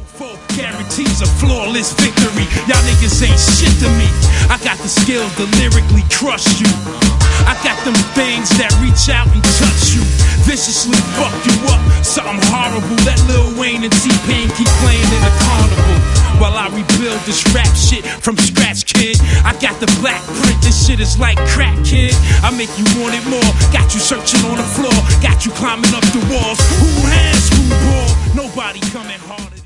4 guarantees a flawless victory. Y'all niggas ain't shit to me. I got the skills to lyrically crush you. I got them things that reach out and touch you, viciously fuck you up. Something horrible. Let Lil Wayne and T-Pain keep playing in the carnival while I rebuild this rap shit from scratch, kid. I got the black print. This shit is like crack, kid. I make you want it more. Got you searching on the floor. Got you climbing up the walls. Who has who ball? Nobody coming harder.